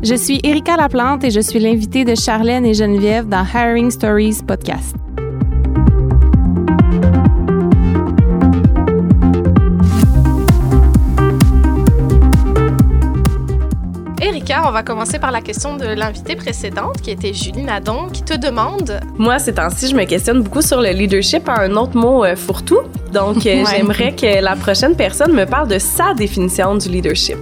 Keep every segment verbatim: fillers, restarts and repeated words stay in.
Je suis Erika Laplante et je suis l'invitée de Charlène et Geneviève dans Hiring Stories podcast. Erika, on va commencer par la question de l'invitée précédente, qui était Julie Nadon, qui te demande... Moi, ces temps-ci, je me questionne beaucoup sur le leadership, un autre mot euh, fourre-tout. Donc, euh, ouais. J'aimerais que la prochaine personne me parle de sa définition du leadership.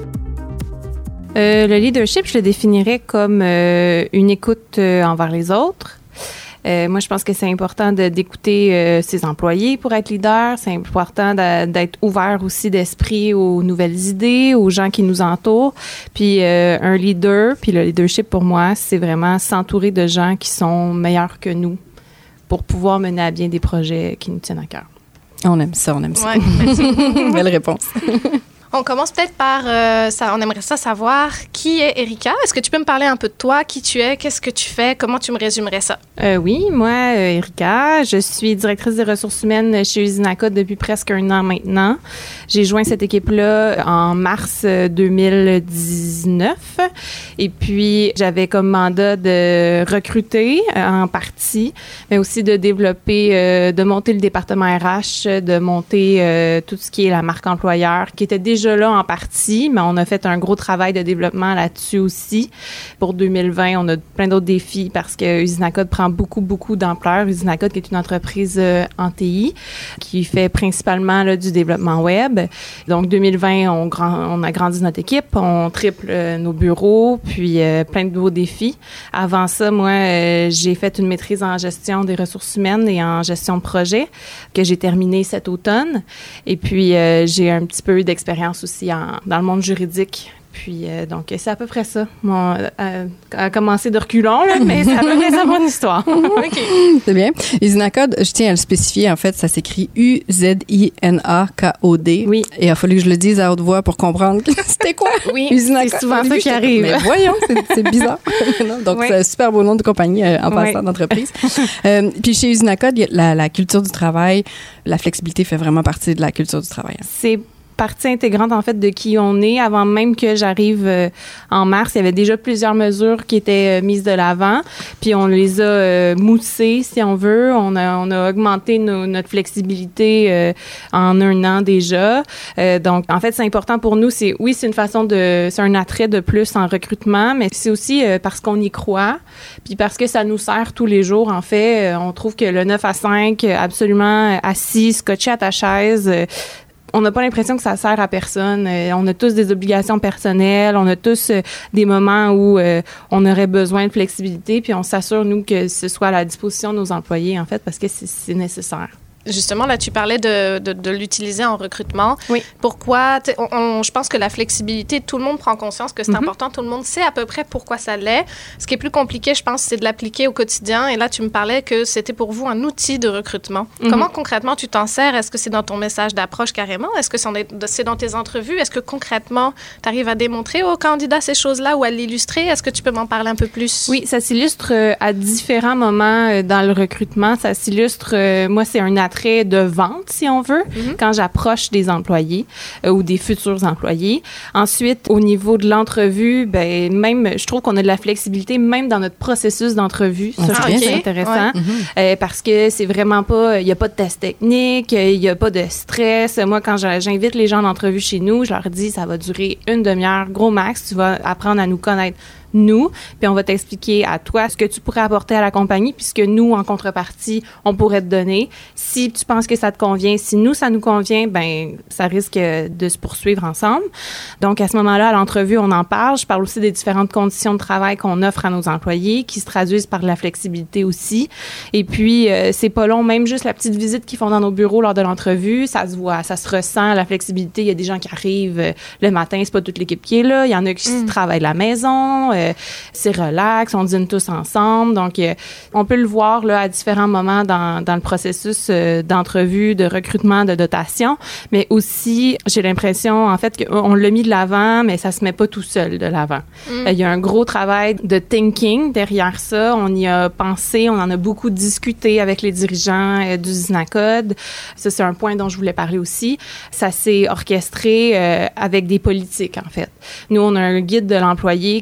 Euh, le leadership, je le définirais comme euh, une écoute euh, envers les autres. Euh, moi, je pense que c'est important de, d'écouter euh, ses employés pour être leader. C'est important de, d'être ouvert aussi d'esprit aux nouvelles idées, aux gens qui nous entourent. Puis euh, un leader, puis le leadership pour moi, c'est vraiment s'entourer de gens qui sont meilleurs que nous pour pouvoir mener à bien des projets qui nous tiennent à cœur. On aime ça, on aime ça. Ouais. Belle réponse. On commence peut-être par, euh, ça, on aimerait ça savoir, qui est Erika? Est-ce que tu peux me parler un peu de toi, qui tu es, qu'est-ce que tu fais, comment tu me résumerais ça? Euh, oui, moi, euh, Erika, je suis directrice des ressources humaines chez Usinacode depuis presque un an maintenant. J'ai joint cette équipe-là en mars deux mille dix-neuf et puis j'avais comme mandat de recruter euh, en partie, mais aussi de développer, euh, de monter le département R H, de monter euh, tout ce qui est la marque employeur, qui était déjà là en partie, mais on a fait un gros travail de développement là-dessus aussi. Pour deux mille vingt, on a plein d'autres défis parce que Usinacode prend beaucoup, beaucoup d'ampleur. Usinacode, qui est une entreprise euh, en T I, qui fait principalement là, du développement web. Donc, deux mille vingt, on, grand, on a grandi notre équipe, on triple euh, nos bureaux, puis euh, plein de nouveaux défis. Avant ça, moi, euh, j'ai fait une maîtrise en gestion des ressources humaines et en gestion de projet que j'ai terminée cet automne. Et puis, euh, j'ai un petit peu d'expérience aussi en, dans le monde juridique. Puis, euh, donc, c'est à peu près ça. Mon, euh, a commencé de reculons, là, mais c'est à peu près ça mon histoire. OK. C'est bien. Usinacode, je tiens à le spécifier, en fait, ça s'écrit U Z I N A K O D. Oui. Et il a fallu que je le dise à haute voix pour comprendre que c'était quoi. Oui, Usinacode. c'est souvent ça qui arrive. Mais voyons, c'est, c'est bizarre. Donc, oui. C'est un super beau nom de compagnie euh, en passant oui. d'entreprise. euh, puis, chez Usinacode, la, la culture du travail, la flexibilité fait vraiment partie de la culture du travail. C'est partie intégrante, en fait, de qui on est. Avant même que j'arrive euh, en mars, il y avait déjà plusieurs mesures qui étaient euh, mises de l'avant. Puis on les a euh, moussées, si on veut. On a, on a augmenté nos, notre flexibilité euh, en un an déjà. Euh, donc, en fait, c'est important pour nous. C'est, oui, c'est une façon de... C'est un attrait de plus en recrutement, mais c'est aussi euh, parce qu'on y croit, puis parce que ça nous sert tous les jours. En fait, euh, on trouve que le neuf à cinq, absolument assis, scotché à ta chaise, euh, on n'a pas l'impression que ça sert à personne. Euh, on a tous des obligations personnelles, on a tous euh, des moments où euh, on aurait besoin de flexibilité, puis on s'assure, nous, que ce soit à la disposition de nos employés, en fait, parce que c'est, c'est nécessaire. Justement, là, tu parlais de, de, de l'utiliser en recrutement. Oui. Pourquoi? On, on, je pense que la flexibilité, tout le monde prend conscience que c'est mm-hmm. important. Tout le monde sait à peu près pourquoi ça l'est. Ce qui est plus compliqué, je pense, c'est de l'appliquer au quotidien. Et là, tu me parlais que c'était pour vous un outil de recrutement. Mm-hmm. Comment concrètement tu t'en sers? Est-ce que c'est dans ton message d'approche carrément? Est-ce que c'est dans tes entrevues? Est-ce que concrètement, tu arrives à démontrer aux candidats ces choses-là ou à l'illustrer? Est-ce que tu peux m'en parler un peu plus? Oui, ça s'illustre euh, à différents moments euh, dans le recrutement. Ça s'illustre, euh, moi, c'est un attrait de vente, si on veut, mm-hmm. quand j'approche des employés euh, ou des futurs employés. Ensuite, au niveau de l'entrevue, ben même, je trouve qu'on a de la flexibilité même dans notre processus d'entrevue. Ça, ah, je trouve okay. c'est intéressant ouais. mm-hmm. euh, parce que c'est vraiment pas, il y a pas de test technique, il y a pas de stress. Moi, quand j'invite les gens en entrevue chez nous, je leur dis, ça va durer une demi-heure, gros max. Tu vas apprendre à nous connaître nous, puis on va t'expliquer à toi ce que tu pourrais apporter à la compagnie, puis ce que nous, en contrepartie, on pourrait te donner. Si tu penses que ça te convient, si nous, ça nous convient, ben ça risque de se poursuivre ensemble. Donc, à ce moment-là, à l'entrevue, on en parle. Je parle aussi des différentes conditions de travail qu'on offre à nos employés, qui se traduisent par de la flexibilité aussi. Et puis, euh, c'est pas long, même juste la petite visite qu'ils font dans nos bureaux lors de l'entrevue, ça se voit, ça se ressent, la flexibilité. Il y a des gens qui arrivent euh, le matin, c'est pas toute l'équipe qui est là. Il y en a qui mmh. travaillent de la maison. Euh, c'est relax, on dîne tous ensemble. Donc, euh, on peut le voir là, à différents moments dans, dans le processus euh, d'entrevue, de recrutement, de dotation. Mais aussi, j'ai l'impression, en fait, qu'on l'a mis de l'avant, mais ça se met pas tout seul de l'avant. Mm. Euh, il y a un gros travail de thinking derrière ça. On y a pensé, on en a beaucoup discuté avec les dirigeants euh, du Usinacode. Ça, c'est un point dont je voulais parler aussi. Ça s'est orchestré euh, avec des politiques, en fait. Nous, on a un guide de l'employé quand l'employé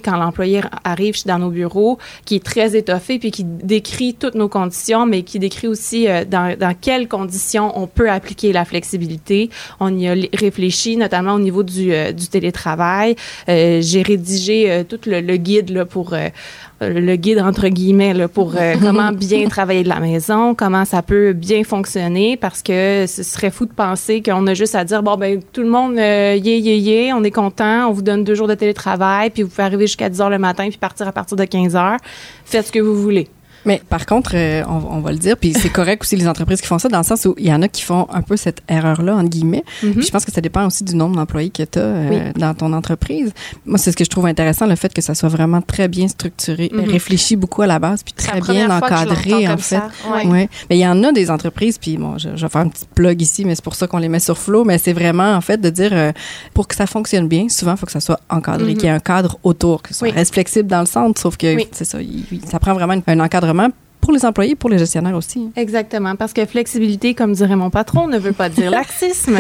employé arrive dans nos bureaux, qui est très étoffé, puis qui décrit toutes nos conditions, mais qui décrit aussi euh, dans, dans quelles conditions on peut appliquer la flexibilité. On y a réfléchi, notamment au niveau du, euh, du télétravail. Euh, j'ai rédigé euh, tout le, le guide là, pour... Euh, le guide entre guillemets là, pour euh, comment bien travailler de la maison, comment ça peut bien fonctionner, parce que ce serait fou de penser qu'on a juste à dire bon ben tout le monde euh, yé yé yé, on est content, on vous donne deux jours de télétravail, puis vous pouvez arriver jusqu'à dix heures le matin puis partir à partir de quinze heures. Faites ce que vous voulez. Mais par contre, euh, on, on va le dire, puis c'est correct aussi les entreprises qui font ça, dans le sens où il y en a qui font un peu cette erreur-là, entre guillemets. Mm-hmm. Puis je pense que ça dépend aussi du nombre d'employés que tu as euh, oui. dans ton entreprise. Moi, c'est ce que je trouve intéressant, le fait que ça soit vraiment très bien structuré, mm-hmm. réfléchi beaucoup à la base, puis très bien encadré, en fait. Ouais. Ouais. Mais il y en a des entreprises, puis bon, je, je vais faire un petit plug ici, mais c'est pour ça qu'on les met sur Flow, mais c'est vraiment, en fait, de dire, euh, pour que ça fonctionne bien, souvent, il faut que ça soit encadré, mm-hmm. qu'il y ait un cadre autour, que ça oui. reste flexible dans le centre, sauf que, oui. c'est ça, il, ça prend vraiment un encadrement pour les employés, pour les gestionnaires aussi. Exactement, parce que flexibilité, comme dirait mon patron, ne veut pas dire laxisme.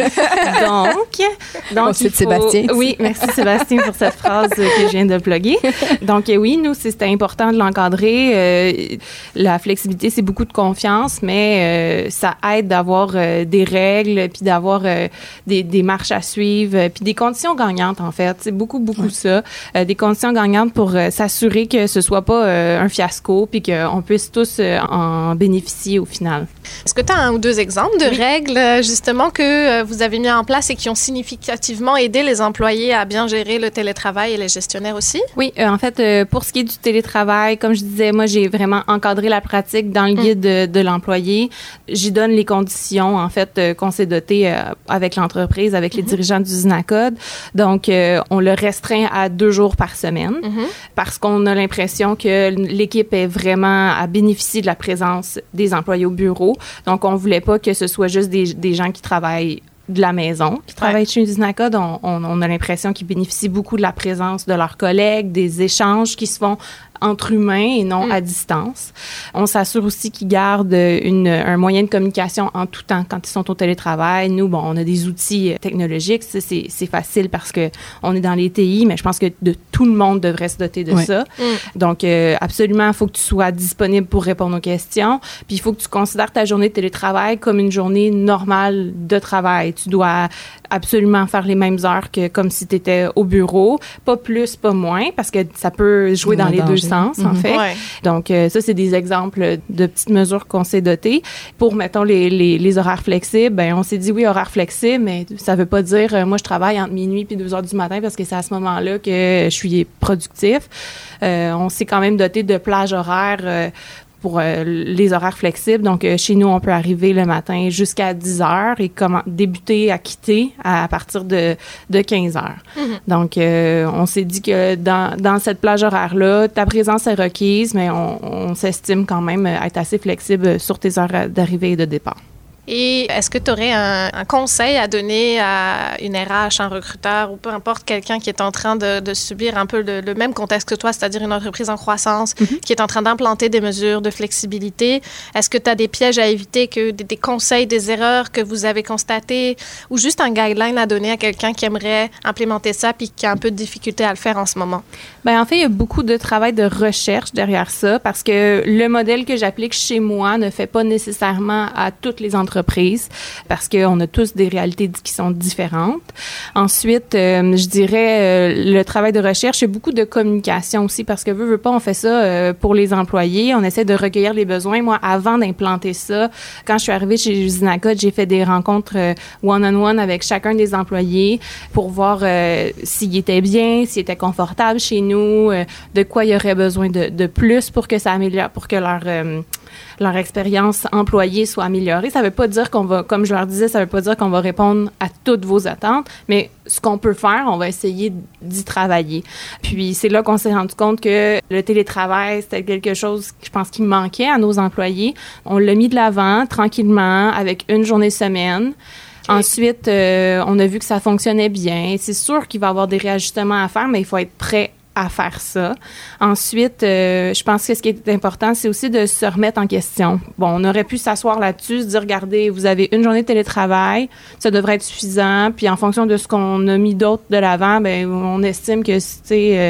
donc, donc bon, il faut... Sébastien. Oui, merci Sébastien pour cette phrase que je viens de plugger. Donc oui, nous, c'était important de l'encadrer. Euh, la flexibilité, c'est beaucoup de confiance, mais euh, ça aide d'avoir euh, des règles, puis d'avoir euh, des, des marches à suivre, puis des conditions gagnantes, en fait. C'est beaucoup, beaucoup ouais. ça. Euh, des conditions gagnantes pour euh, s'assurer que ce soit pas euh, un fiasco, puis qu'on puisse tous en bénéficier au final. Est-ce que tu as un ou deux exemples de oui. règles, justement, que vous avez mis en place et qui ont significativement aidé les employés à bien gérer le télétravail et les gestionnaires aussi? Oui, euh, en fait, euh, pour ce qui est du télétravail, comme je disais, moi, j'ai vraiment encadré la pratique dans le guide mmh. de, de l'employé. J'y donne les conditions, en fait, euh, qu'on s'est doté euh, avec l'entreprise, avec mmh. les dirigeants du Zunacode. Donc, euh, on le restreint à deux jours par semaine mmh. parce qu'on a l'impression que l'équipe est vraiment à bénéficier de la présence des employés au bureau. Donc, on voulait pas que ce soit juste des, des gens qui travaillent de la maison, qui travaillent ouais. chez Zunacode. On, on, on a l'impression qu'ils bénéficient beaucoup de la présence de leurs collègues, des échanges qui se font entre humains et non mm. à distance. On s'assure aussi qu'ils gardent une, un moyen de communication en tout temps quand ils sont au télétravail. Nous, bon, on a des outils technologiques. Ça, c'est, c'est facile parce que on est dans les T I, mais je pense que de, tout le monde devrait se doter de ouais. ça. Mm. Donc, euh, absolument, il faut que tu sois disponible pour répondre aux questions. Puis, il faut que tu considères ta journée de télétravail comme une journée normale de travail. Tu dois absolument faire les mêmes heures que comme si tu étais au bureau. Pas plus, pas moins, parce que ça peut jouer dans les deux sens, en fait. Ouais. Donc, euh, ça, c'est des exemples de petites mesures qu'on s'est dotées. Pour, mettons, les, les, les horaires flexibles, ben on s'est dit, oui, horaires flexibles, mais ça veut pas dire, euh, moi, je travaille entre minuit puis deux heures du matin parce que c'est à ce moment-là que je suis productif. Euh, on s'est quand même doté de plages horaires euh, pour euh, les horaires flexibles. Donc, euh, chez nous, on peut arriver le matin jusqu'à dix heures et comment, débuter à quitter à, à partir de, de quinze heures. Mm-hmm. Donc, euh, on s'est dit que dans, dans cette plage horaire-là, ta présence est requise, mais on, on s'estime quand même être assez flexible sur tes heures d'arrivée et de départ. Et est-ce que tu aurais un, un conseil à donner à une R H, un recruteur ou peu importe, quelqu'un qui est en train de, de subir un peu le, le même contexte que toi, c'est-à-dire une entreprise en croissance, mm-hmm. qui est en train d'implanter des mesures de flexibilité? Est-ce que tu as des pièges à éviter, que, des, des conseils, des erreurs que vous avez constatées ou juste un guideline à donner à quelqu'un qui aimerait implémenter ça puis qui a un peu de difficulté à le faire en ce moment? Bien, en fait, il y a beaucoup de travail de recherche derrière ça parce que le modèle que j'applique chez moi ne fait pas nécessairement à toutes les entreprises parce qu'on a tous des réalités qui sont différentes. Ensuite, euh, je dirais euh, le travail de recherche, il y a beaucoup de communication aussi parce que veut, veut pas, on fait ça euh, pour les employés. On essaie de recueillir les besoins. Moi, avant d'implanter ça, quand je suis arrivée chez Zunacode, j'ai fait des rencontres euh, one-on-one avec chacun des employés pour voir euh, s'ils étaient bien, s'ils étaient confortables chez nous, euh, de quoi il y aurait besoin de, de plus pour que ça améliore, pour que leur euh, leur expérience employée soit améliorée. Ça veut pas dire qu'on va, comme je leur disais, ça veut pas dire qu'on va répondre à toutes vos attentes, mais ce qu'on peut faire, on va essayer d'y travailler. Puis c'est là qu'on s'est rendu compte que le télétravail, c'était quelque chose, je pense, qui manquait à nos employés. On l'a mis de l'avant tranquillement avec une journée semaine. Okay. Ensuite, euh, on a vu que ça fonctionnait bien. C'est sûr qu'il va y avoir des réajustements à faire, mais il faut être prêt à faire ça. Ensuite, euh, je pense que ce qui est important, c'est aussi de se remettre en question. Bon, on aurait pu s'asseoir là-dessus, se dire, regardez, vous avez une journée de télétravail, ça devrait être suffisant, puis en fonction de ce qu'on a mis d'autre de l'avant, ben on estime que, tu sais, euh, mm.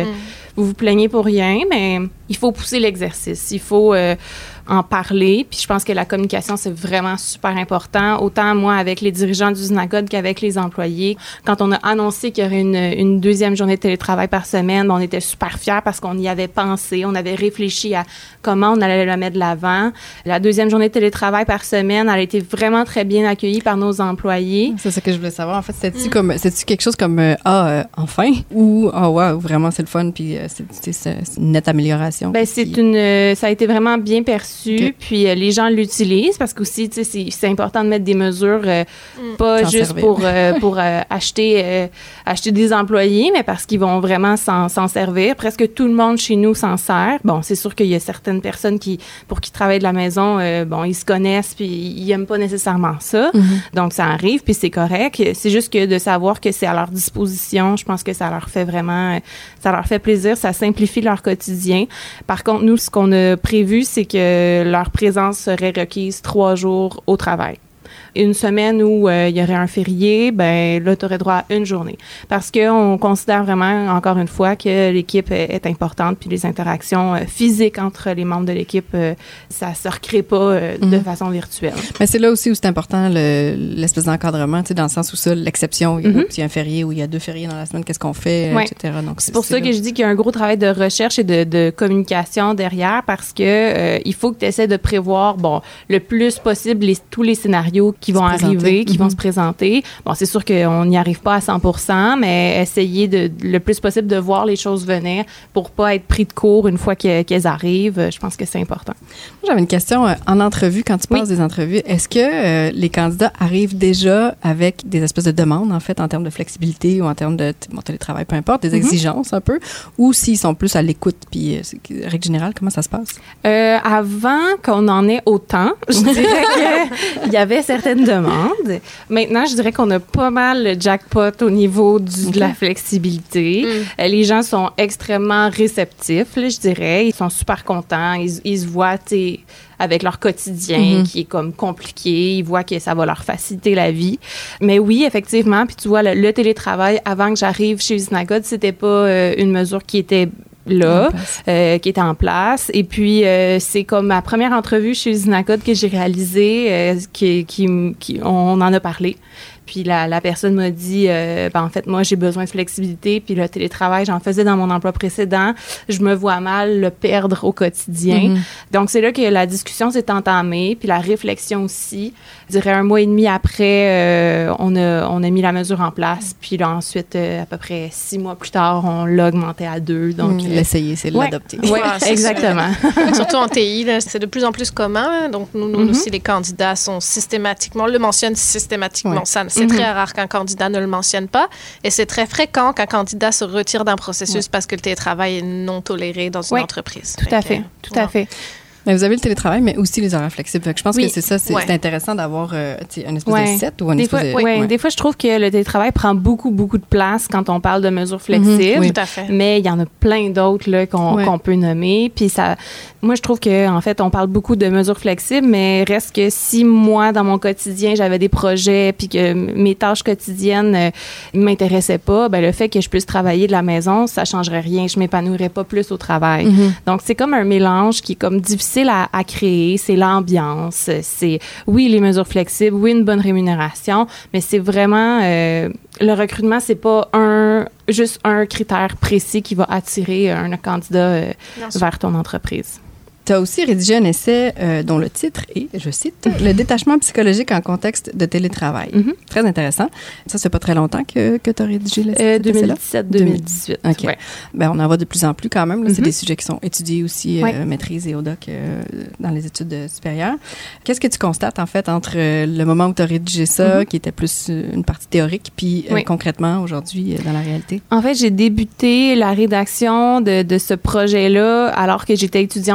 vous vous plaignez pour rien, mais il faut pousser l'exercice. Il faut euh, en parler. Puis je pense que la communication, c'est vraiment super important. Autant moi avec les dirigeants du Synagode qu'avec les employés. Quand on a annoncé qu'il y aurait une, une deuxième journée de télétravail par semaine, on était super fiers parce qu'on y avait pensé. On avait réfléchi à comment on allait la mettre de l'avant. La deuxième journée de télétravail par semaine, elle a été vraiment très bien accueillie par nos employés. C'est ça que je voulais savoir. En fait, c'était-tu mm. comme, c'était-tu quelque chose comme euh, ah euh, enfin ou ah oh, wow, vraiment c'est le fun puis euh, c'est, c'est, c'est une nette amélioration. Ben c'est puis... une, euh, ça a été vraiment bien perçu. Okay. Puis euh, les gens l'utilisent parce qu'aussi tu sais c'est, c'est important de mettre des mesures euh, mm. pas S'en juste servir. pour euh, pour euh, acheter euh, acheter des employés, mais parce qu'ils vont vraiment s'en, s'en servir. Presque tout le monde chez nous s'en sert. Bon, c'est sûr qu'il y a certaines personnes qui pour qui travaillent de la maison, euh, bon ils se connaissent puis ils aiment pas nécessairement ça. Mm-hmm. Donc ça arrive puis c'est correct. C'est juste que de savoir que c'est à leur disposition, je pense que ça leur fait vraiment, ça leur fait plaisir, ça simplifie leur quotidien. Par contre, nous, ce qu'on a prévu, c'est que leur présence serait requise trois jours au travail. Une semaine où euh, il y aurait un férié, ben là, tu aurais droit à une journée. Parce qu'on considère vraiment, encore une fois, que l'équipe est, est importante, puis les interactions euh, physiques entre les membres de l'équipe, euh, ça ne se recrée pas euh, mm-hmm. de façon virtuelle. Mais c'est là aussi où c'est important le, l'espèce d'encadrement, tu sais, dans le sens où ça, l'exception, mm-hmm. il y a un férié ou il y a deux fériés dans la semaine, qu'est-ce qu'on fait, ouais. et cetera. Donc, c'est, c'est pour c'est ça là. que je dis qu'il y a un gros travail de recherche et de, de communication derrière, parce que euh, il faut que tu essaies de prévoir, bon, le plus possible les, tous les scénarios qui vont arriver, qui mm-hmm. vont se présenter. Bon, c'est sûr qu'on n'y arrive pas à cent pour cent, mais essayer de, le plus possible de voir les choses venir pour pas être pris de court une fois que, qu'elles arrivent. Je pense que c'est important. Moi, j'avais une question. En entrevue, quand tu passes oui. des entrevues, est-ce que euh, les candidats arrivent déjà avec des espèces de demandes, en fait, en termes de flexibilité ou en termes de bon, télétravail, peu importe, des mm-hmm. exigences un peu, ou s'ils sont plus à l'écoute? Puis, euh, règle générale, comment ça se passe? Euh, avant qu'on en ait autant, je dirais qu'il y avait certaines demandes. Maintenant, je dirais qu'on a pas mal le jackpot au niveau du, okay. de la flexibilité. Mm. Les gens sont extrêmement réceptifs, là, je dirais. Ils sont super contents. Ils, ils se voient, tu sais, avec leur quotidien mm-hmm. qui est comme compliqué. Ils voient que ça va leur faciliter la vie. Mais oui, effectivement, puis tu vois, le, le télétravail, avant que j'arrive chez Synagode, c'était pas euh, une mesure qui était là, euh, qui était en place. Et puis, euh, c'est comme ma première entrevue chez Synagode que j'ai réalisée, euh, qui, qui, qui, on en a parlé. Puis la, la personne m'a dit, euh, ben en fait, moi, j'ai besoin de flexibilité. Puis le télétravail, j'en faisais dans mon emploi précédent. Je me vois mal le perdre au quotidien. Mm-hmm. Donc, c'est là que la discussion s'est entamée. Puis la réflexion aussi. Je dirais un mois et demi après, euh, on, a, on a mis la mesure en place. Puis là, ensuite, euh, à peu près six mois plus tard, on l'a augmenté à deux. Donc, mmh, euh, l'essayer, c'est ouais, l'adopter. Oui, ouais, exactement. Surtout en T I, là, c'est de plus en plus commun. Donc, nous, nous mm-hmm. aussi, les candidats sont systématiquement, le mentionnent systématiquement. Ouais. Ça, c'est mm-hmm. très rare qu'un candidat ne le mentionne pas. Et c'est très fréquent qu'un candidat se retire d'un processus ouais. parce que le télétravail est non toléré dans une oui, entreprise. Tout à fait, que, tout ouais. à fait. Mais vous avez le télétravail, mais aussi les horaires flexibles. Fait que je pense oui. que c'est ça, c'est, ouais. c'est intéressant d'avoir euh, un espèce ouais. de set ou un des espèce fois, de... Oui, ouais. des fois, je trouve que le télétravail prend beaucoup, beaucoup de place quand on parle de mesures flexibles. Mm-hmm. Oui, tout à fait. Mais il y en a plein d'autres là, qu'on, ouais. qu'on peut nommer. Puis ça, moi, je trouve que en fait, on parle beaucoup de mesures flexibles, mais reste que si moi, dans mon quotidien, j'avais des projets puis que mes tâches quotidiennes euh, m'intéressaient pas, ben le fait que je puisse travailler de la maison, ça changerait rien. Je m'épanouirais pas plus au travail. Mm-hmm. Donc, c'est comme un mélange qui est comme difficile à, à créer. C'est l'ambiance, c'est oui les mesures flexibles, oui une bonne rémunération, mais c'est vraiment euh, le recrutement, c'est pas un juste un critère précis qui va attirer un candidat euh, vers ton entreprise. Tu as aussi rédigé un essai euh, dont le titre est, je cite, « Le détachement psychologique en contexte de télétravail mm-hmm. ». Très intéressant. Ça, c'est pas très longtemps que, que tu as rédigé l'essai? Euh, deux mille dix-sept deux mille dix-huit. OK. Ouais. Ben, on en voit de plus en plus quand même. Là. Mm-hmm. C'est des sujets qui sont étudiés aussi, ouais. euh, maîtrise et au doc euh, dans les études supérieures. Qu'est-ce que tu constates, en fait, entre euh, le moment où tu as rédigé ça, mm-hmm. qui était plus euh, une partie théorique, puis euh, oui. concrètement, aujourd'hui, euh, dans la réalité? En fait, j'ai débuté la rédaction de, de ce projet-là alors que j'étais étudiante à temps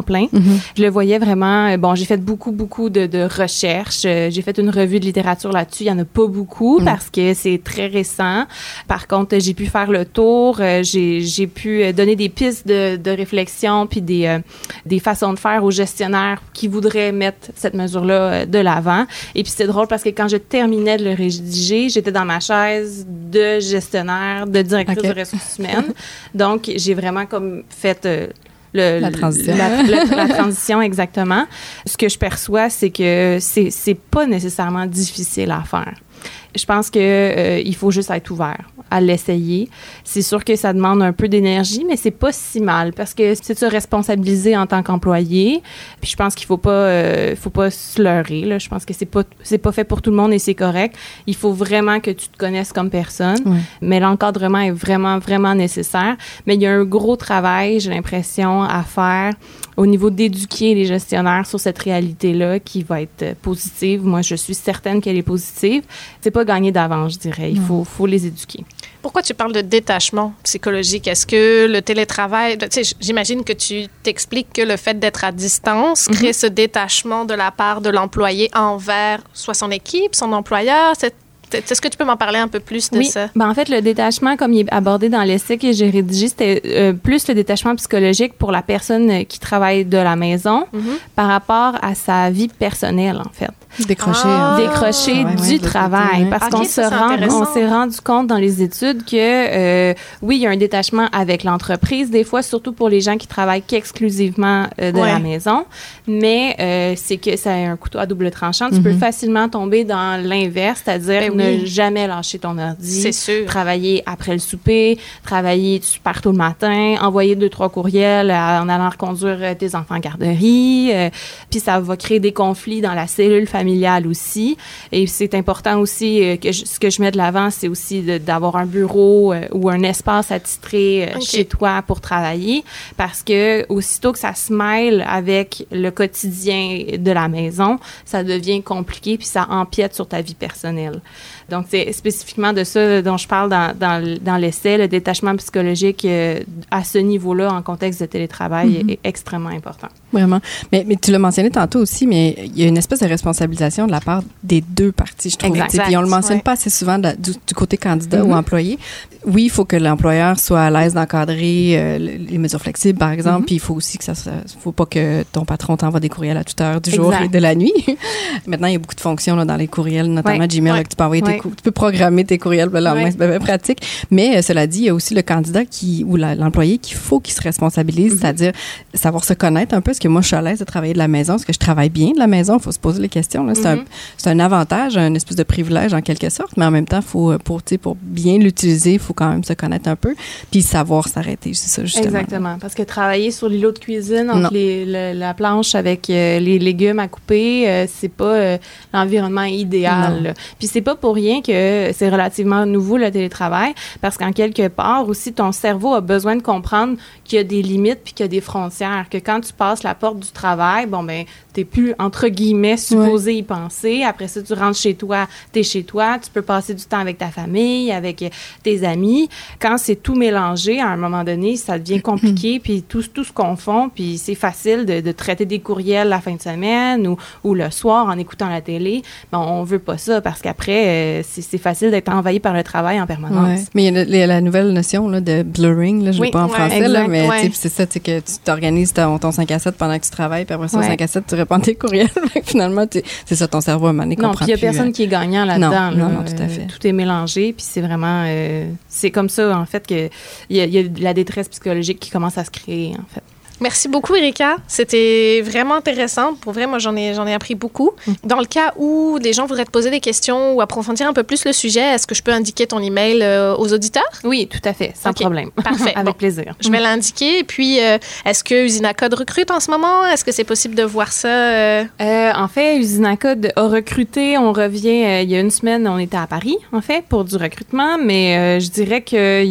plein. Mm-hmm. Je le voyais vraiment. Bon, j'ai fait beaucoup, beaucoup de, de recherches. J'ai fait une revue de littérature là-dessus. Il y en a pas beaucoup mm-hmm. parce que c'est très récent. Par contre, j'ai pu faire le tour. J'ai, j'ai pu donner des pistes de, de réflexion puis des, euh, des façons de faire aux gestionnaires qui voudraient mettre cette mesure-là de l'avant. Et puis, c'est drôle parce que quand je terminais de le rédiger, j'étais dans ma chaise de gestionnaire, de directrice okay. de ressources humaines. Donc, j'ai vraiment comme fait euh, le, la transition. La, la, la transition, exactement. Ce que je perçois, c'est que c'est, c'est pas nécessairement difficile à faire. Je pense que euh, il faut juste être ouvert à l'essayer. C'est sûr que ça demande un peu d'énergie, mais c'est pas si mal parce que c'est de se responsabiliser en tant qu'employé. Puis je pense qu'il faut pas, euh, faut pas se leurrer. Là. Je pense que c'est pas, c'est pas fait pour tout le monde et c'est correct. Il faut vraiment que tu te connaisses comme personne. Oui. Mais l'encadrement est vraiment, vraiment nécessaire. Mais il y a un gros travail, j'ai l'impression, à faire au niveau d'éduquer les gestionnaires sur cette réalité-là qui va être positive. Moi, je suis certaine qu'elle est positive. C'est pas gagné d'avance, je dirais. Il faut, faut les éduquer. Pourquoi tu parles de détachement psychologique? Est-ce que le télétravail, tu sais, j'imagine que tu t'expliques que le fait d'être à distance crée mm-hmm. ce détachement de la part de l'employé envers soit son équipe, son employeur, cette Est-ce que tu peux m'en parler un peu plus de oui. ça? Ben, en fait, le détachement, comme il est abordé dans l'essai que j'ai rédigé, c'était euh, plus le détachement psychologique pour la personne qui travaille de la maison mm-hmm. par rapport à sa vie personnelle, en fait. Décrocher. Ah. Décrocher ah, ouais, du ouais, travail. Ouais. Parce okay, qu'on ça, se rend, on s'est rendu compte dans les études que, euh, oui, il y a un détachement avec l'entreprise, des fois, surtout pour les gens qui travaillent qu'exclusivement euh, de ouais. la maison. Mais euh, c'est que c'est un couteau à double tranchant. Tu mm-hmm. peux facilement tomber dans l'inverse, c'est-à-dire ben oui. ne jamais lâcher ton ordi. C'est sûr. Travailler après le souper, travailler super tôt le matin, envoyer deux, trois courriels en allant reconduire tes enfants en garderie. Euh, puis ça va créer des conflits dans la cellule familiale aussi. Et c'est important aussi euh, que je, ce que je mets de l'avant, c'est aussi de, d'avoir un bureau euh, ou un espace attitré euh, okay. chez toi pour travailler parce que aussitôt que ça se mêle avec le quotidien de la maison, ça devient compliqué puis ça empiète sur ta vie personnelle. Donc, c'est spécifiquement de ça dont je parle dans, dans, dans l'essai. Le détachement psychologique euh, à ce niveau-là, en contexte de télétravail, mm-hmm. est, est extrêmement important. Vraiment. Mais, mais tu l'as mentionné tantôt aussi, mais il y a une espèce de responsabilisation de la part des deux parties, je trouve. Exact. Puis on le mentionne ouais. pas assez souvent de, du, du côté candidat mm-hmm. ou employé. Oui, il faut que l'employeur soit à l'aise d'encadrer euh, les mesures flexibles, par exemple. Mm-hmm. Puis il faut aussi que ça ne faut pas que ton patron t'envoie des courriels à toute heure du jour exact. Et de la nuit. Maintenant, il y a beaucoup de fonctions là, dans les courriels, notamment ouais. Gmail, ouais. que tu peux envoyer ouais. tes Tu peux programmer tes courriels le lendemain, ouais. c'est bien pratique. Mais euh, cela dit, il y a aussi le candidat qui ou la, l'employé qu'il faut qu'il se responsabilise, mm-hmm. c'est-à-dire savoir se connaître un peu. Est-ce que moi, je suis à l'aise de travailler de la maison? Est-ce que je travaille bien de la maison? Il faut se poser les questions. Là. C'est, mm-hmm. un, c'est un avantage, un espèce de privilège en quelque sorte, mais en même temps, faut, pour, pour bien l'utiliser, il faut quand même se connaître un peu puis savoir s'arrêter. C'est ça, justement. Exactement. Parce que travailler sur l'îlot de cuisine, entre les, le, la planche avec euh, les légumes à couper, euh, c'est pas euh, l'environnement idéal. Puis c'est pas pour rien que c'est relativement nouveau, le télétravail, parce qu'en quelque part, aussi, ton cerveau a besoin de comprendre qu'il y a des limites puis qu'il y a des frontières, que quand tu passes la porte du travail, bon, ben t'es plus, entre guillemets, supposé ouais. y penser. Après ça, tu rentres chez toi, t'es chez toi, tu peux passer du temps avec ta famille, avec tes amis. Quand c'est tout mélangé, à un moment donné, ça devient compliqué, puis tout, tout se confond, puis c'est facile de, de traiter des courriels la fin de semaine ou, ou le soir en écoutant la télé. Bon, on veut pas ça, parce qu'après, euh, c'est, c'est facile d'être envahi par le travail en permanence. Ouais. Mais il y a la, la nouvelle notion là, de blurring, là, je ne oui, l'ai pas en ouais, français, exact, là, mais ouais. c'est ça, c'est que tu t'organises ton, ton cinq à sept pendant que tu travailles, puis après ça, ouais. cinq à sept, tu réponds tes courriels. Finalement, c'est ça, ton cerveau, à un moment donné, comprend plus. Non, puis il n'y a personne euh... qui est gagnant là-dedans. Non, non, là. non, tout à fait. Euh, tout est mélangé, puis c'est vraiment... Euh, c'est comme ça, en fait, qu'il y, y a de la détresse psychologique qui commence à se créer, en fait. Merci beaucoup, Erika. C'était vraiment intéressant. Pour vrai, moi, j'en ai, j'en ai appris beaucoup. Mm. Dans le cas où les gens voudraient te poser des questions ou approfondir un peu plus le sujet, est-ce que je peux indiquer ton email euh, aux auditeurs? Oui, tout à fait, sans okay. problème. Parfait. Avec bon, plaisir. Je vais l'indiquer. Et puis, euh, est-ce que Usinacode recrute en ce moment? Est-ce que c'est possible de voir ça? Euh... Euh, en fait, Usinacode a recruté. On revient, euh, il y a une semaine, on était à Paris, en fait, pour du recrutement. Mais euh, je dirais qu'il y a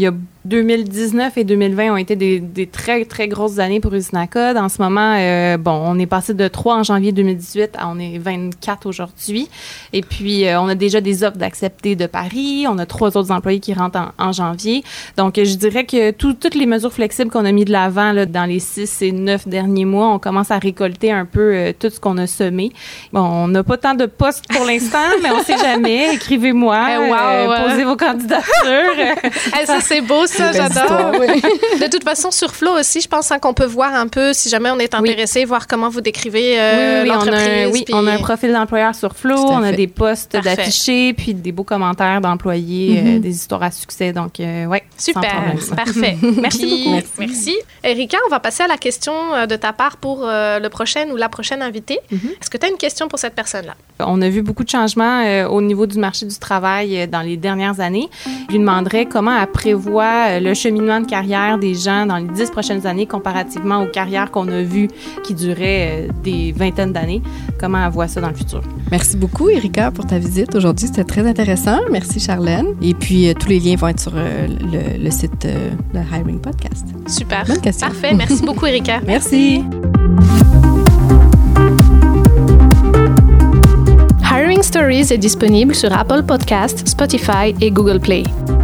deux mille dix-neuf et deux mille vingt ont été des, des très, très grosses années pour Usina Code. En ce moment, euh, bon, on est passé de trois en janvier deux mille dix-huit à on est vingt-quatre aujourd'hui. Et puis, euh, on a déjà des offres d'accepter de Paris. On a trois autres employés qui rentrent en, en janvier. Donc, je dirais que tout, toutes les mesures flexibles qu'on a mis de l'avant là, dans les six et neuf derniers mois, on commence à récolter un peu euh, tout ce qu'on a semé. Bon, on n'a pas tant de postes pour l'instant, mais on sait jamais. Écrivez-moi, hey, wow, euh, ouais. posez vos candidatures. Hey, ça, c'est beau, ça, j'adore. Oui. De toute façon, sur Flow aussi, je pense hein, qu'on peut voir un peu, si jamais on est intéressé, oui. voir comment vous décrivez euh, oui, oui, l'entreprise. On a, oui, puis... on a un profil d'employeur sur Flow, on a des posts Parfait. d'affichés, puis des beaux commentaires d'employés, mm-hmm. euh, des histoires à succès. Donc, euh, ouais, super, parfait. Merci puis, beaucoup. Merci. Merci. Erika, on va passer à la question de ta part pour euh, le prochain ou la prochaine invitée. Mm-hmm. Est-ce que tu as une question pour cette personne-là? On a vu beaucoup de changements euh, au niveau du marché du travail euh, dans les dernières années. Je lui demanderais comment elle prévoit euh, le cheminement de carrière des gens dans les dix prochaines années comparativement aux carrières qu'on a vues qui duraient euh, des vingtaines d'années. Comment elle voit ça dans le futur? Merci beaucoup, Erika, pour ta visite aujourd'hui. C'était très intéressant. Merci, Charlène. Et puis, euh, tous les liens vont être sur euh, le, le site euh, de Hiring Podcast. Super. Bonne question. Parfait. Merci beaucoup, Erika. Merci. Hiring Stories est disponible sur Apple Podcasts, Spotify et Google Play.